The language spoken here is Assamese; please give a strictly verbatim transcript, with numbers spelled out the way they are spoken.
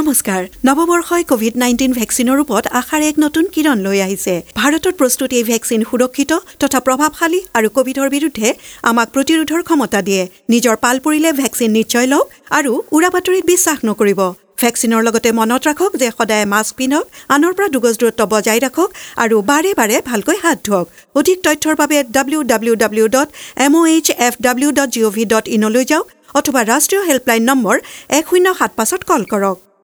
নমস্কাৰ নৱবৰ্ষই কোভিড নাইনটিন ভেকচিনৰ ওপৰত আশাৰ এক নতুন কিৰণ লৈ আহিছে ভাৰতত প্ৰস্তুত এই ভেকচিন সুৰক্ষিত তথা প্ৰভাৱশালী আৰু কোভিডৰ বিৰুদ্ধে আমাক প্ৰতিৰোধৰ ক্ষমতা দিয়ে নিজৰ পাল পৰিলে ভেকচিন নিশ্চয় লওক আৰু উৰা বাতৰিত বিশ্বাস নকৰিব ভেকচিনৰ লগতে মনত ৰাখক যে সদায় মাস্ক পিন্ধক আনৰ পৰা দুগজ দূৰত্ব বজাই ৰাখক আৰু বাৰে বাৰে ভালকৈ হাত ধুওক অধিক তথ্যৰ বাবে W W W dot M O' H F W dot G O' V dot in লৈ যাওক অথবা ৰাষ্ট্ৰীয় হেল্পলাইন নম্বৰ এক শূন্য সাত পাঁচত কল কৰক